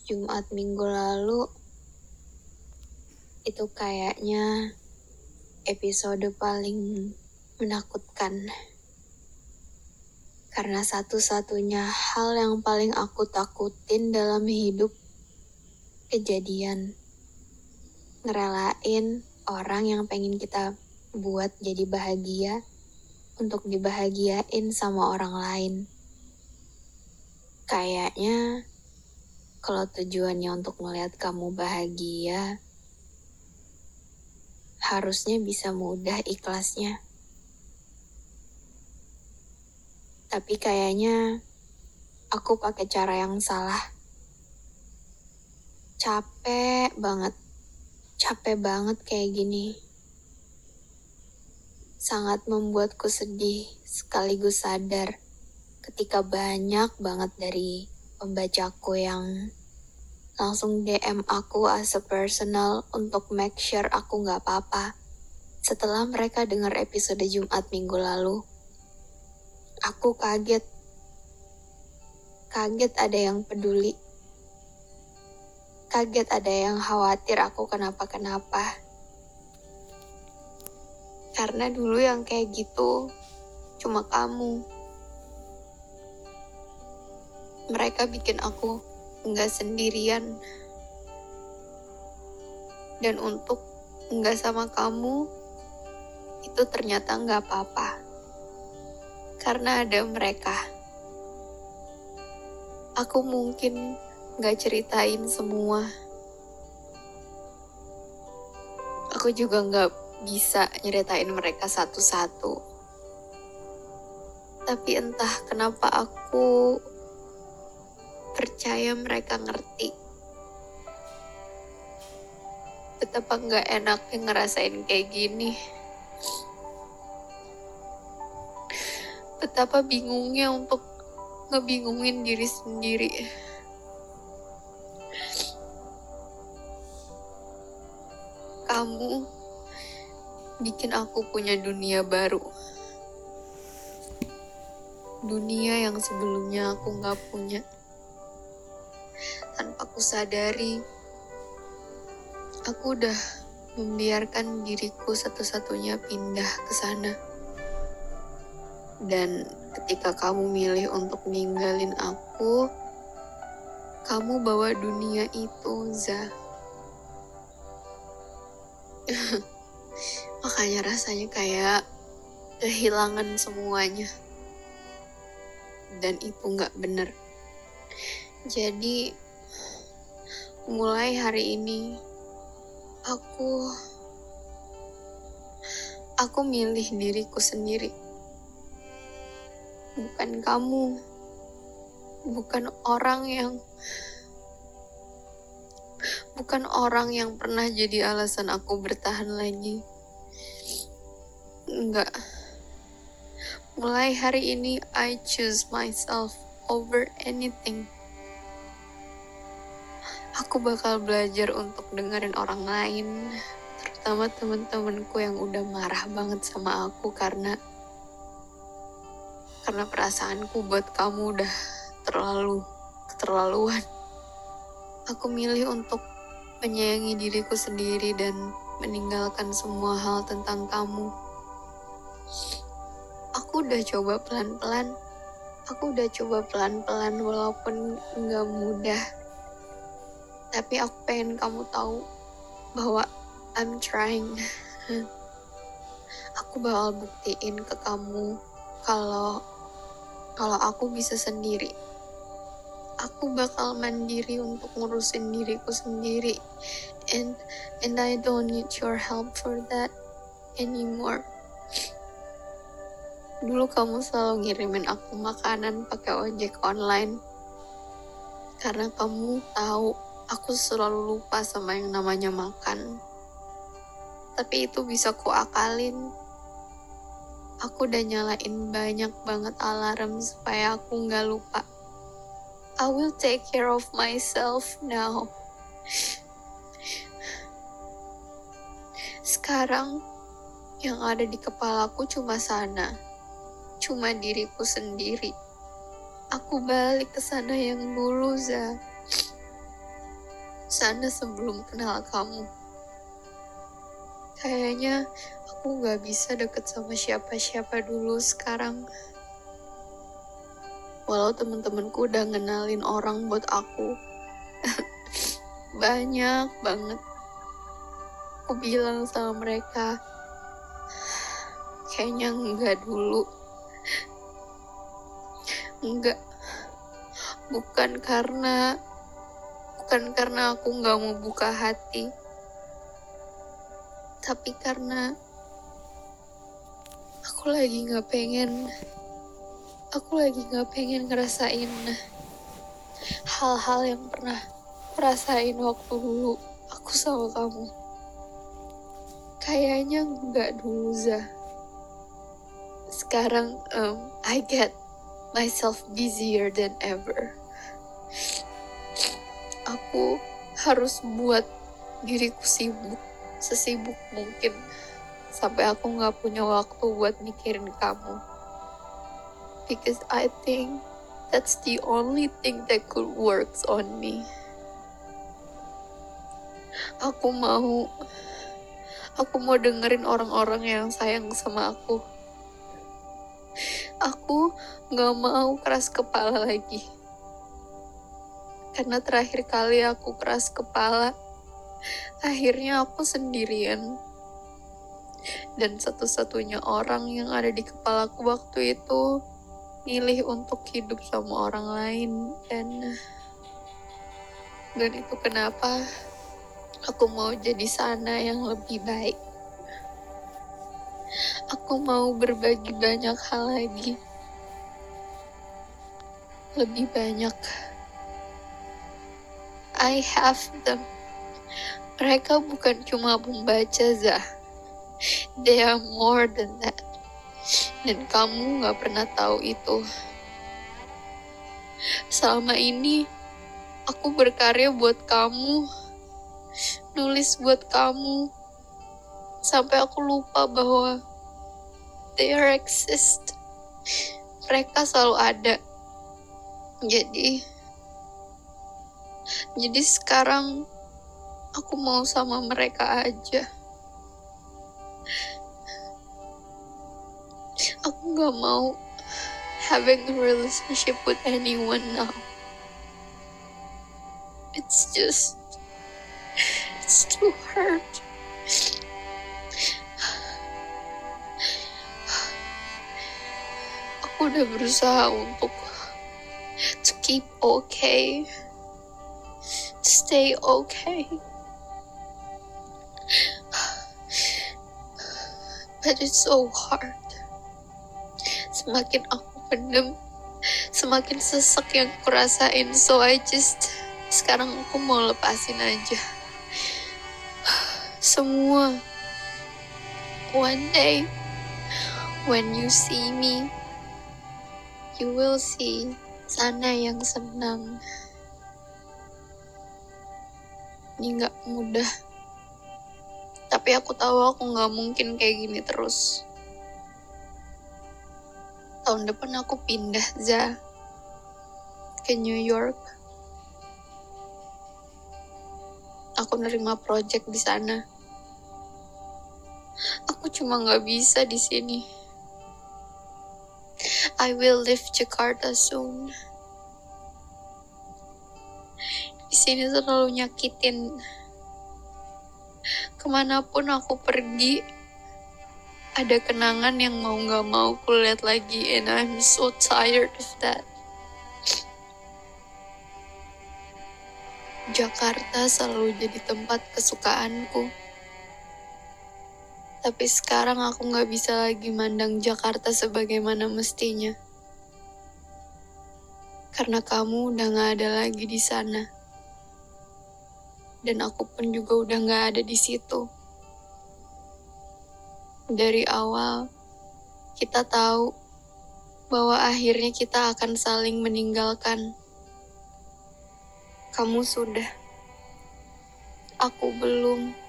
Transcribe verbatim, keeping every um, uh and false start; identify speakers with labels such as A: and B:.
A: Jumat minggu lalu itu kayaknya episode paling menakutkan. Karena satu-satunya hal yang paling aku takutin dalam hidup kejadian. Ngerelain orang yang pengen kita buat jadi bahagia untuk dibahagiain sama orang lain. Kayaknya kalau tujuannya untuk melihat kamu bahagia, harusnya bisa mudah ikhlasnya. Tapi kayaknya aku pakai cara yang salah. Capek banget. Capek banget kayak gini. Sangat membuatku sedih sekaligus sadar ketika banyak banget dari pembacaku yang langsung D M aku as a personal untuk make sure aku gak apa-apa. Setelah mereka dengar episode Jumat minggu lalu, aku kaget. Kaget ada yang peduli. Kaget ada yang khawatir aku kenapa-kenapa. Karena dulu yang kayak gitu cuma kamu. Mereka bikin aku nggak sendirian. Dan untuk nggak sama kamu, itu ternyata nggak apa-apa. Karena ada mereka. Aku mungkin nggak ceritain semua. Aku juga nggak bisa nyeritain mereka satu-satu. Tapi entah kenapa aku percaya mereka ngerti. Betapa nggak enaknya ngerasain kayak gini. Betapa bingungnya untuk ngebingungin diri sendiri. Kamu bikin aku punya dunia baru. Dunia yang sebelumnya aku gak punya. Tanpa aku sadari, aku udah membiarkan diriku satu-satunya pindah ke sana. Dan ketika kamu milih untuk ninggalin aku, kamu bawa dunia itu, Za. Makanya rasanya kayak kehilangan semuanya. Dan itu gak bener. Jadi, mulai hari ini, aku... Aku milih diriku sendiri. Bukan kamu. Bukan orang yang... Bukan orang yang pernah jadi alasan aku bertahan lagi. Enggak. Mulai hari ini, I choose myself over anything. Aku bakal belajar untuk dengerin orang lain. Terutama teman-temanku yang udah marah banget sama aku karena... Karena perasaanku buat kamu udah terlalu keterlaluan. Aku milih untuk menyayangi diriku sendiri dan meninggalkan semua hal tentang kamu. Aku udah coba pelan-pelan. Aku udah coba pelan-pelan walaupun gak mudah. Tapi aku pengen kamu tahu bahwa I'm trying. Aku bakal buktiin ke kamu kalau kalau aku bisa sendiri. Aku bakal mandiri untuk ngurusin diriku sendiri. And and I don't need your help for that anymore. Dulu kamu selalu ngirimin aku makanan pakai ojek online. Karena kamu tahu aku selalu lupa sama yang namanya makan. Tapi itu bisa kuakalin. Aku udah nyalain banyak banget alarm supaya aku nggak lupa. I will take care of myself now. Sekarang yang ada di kepalaku cuma sana. Cuma diriku sendiri. Aku balik ke sana yang dulu, Za. sana sebelum kenal kamu. Kayaknya aku gak bisa deket sama siapa-siapa dulu sekarang. Walau temen-temenku udah ngenalin orang buat aku. Banyak banget. Aku bilang sama mereka, kayaknya enggak dulu. Enggak. Bukan karena bukan karena aku nggak mau buka hati, tapi karena aku lagi nggak pengen, aku lagi nggak pengen ngerasain hal-hal yang pernah rasain waktu dulu aku sama kamu. Kayaknya nggak dulu, Zah. Sekarang um, I get myself busier than ever. Aku harus buat diriku sibuk, sesibuk mungkin, sampai aku gak punya waktu buat mikirin kamu. Because I think that's the only thing that could works on me. Aku mau, aku mau dengerin orang-orang yang sayang sama aku. Aku gak mau keras kepala lagi. Karena terakhir kali aku keras kepala, akhirnya aku sendirian. Dan satu-satunya orang yang ada di kepalaku waktu itu milih untuk hidup sama orang lain. Dan, dan itu kenapa aku mau jadi sana yang lebih baik. Aku mau berbagi banyak hal lagi. Lebih banyak. I have them. Mereka bukan cuma pembaca, Zah. They are more than that. Dan kamu gak pernah tahu itu. Selama ini, aku berkarya buat kamu. Nulis buat kamu. Sampai aku lupa bahwa they are exist. Mereka selalu ada. Jadi... Jadi sekarang aku mau sama mereka aja. Aku gak mau having a relationship with anyone now. It's just, it's too hard. Aku udah berusaha untuk to keep okay. Stay okay. But it's so hard. Semakin aku pendem, semakin sesek yang kurasain. So I just, sekarang aku mau lepasin aja. Semua. One day, when you see me, you will see sana yang senang. Ini gak mudah. Tapi aku tahu aku gak mungkin kayak gini terus. Tahun depan aku pindah, Zah, ke New York. Aku nerima project di sana. Aku cuma gak bisa di sini. I will leave Jakarta soon. Di sini terlalu nyakitin. Kemanapun aku pergi, ada kenangan yang mau gak mau aku lihat lagi. And I'm so tired of that. Jakarta selalu jadi tempat kesukaanku. Tapi sekarang aku gak bisa lagi mandang Jakarta sebagaimana mestinya. Karena kamu udah gak ada lagi di sana. Dan aku pun juga udah gak ada di situ. Dari awal, kita tahu bahwa akhirnya kita akan saling meninggalkan. Kamu sudah. Aku belum.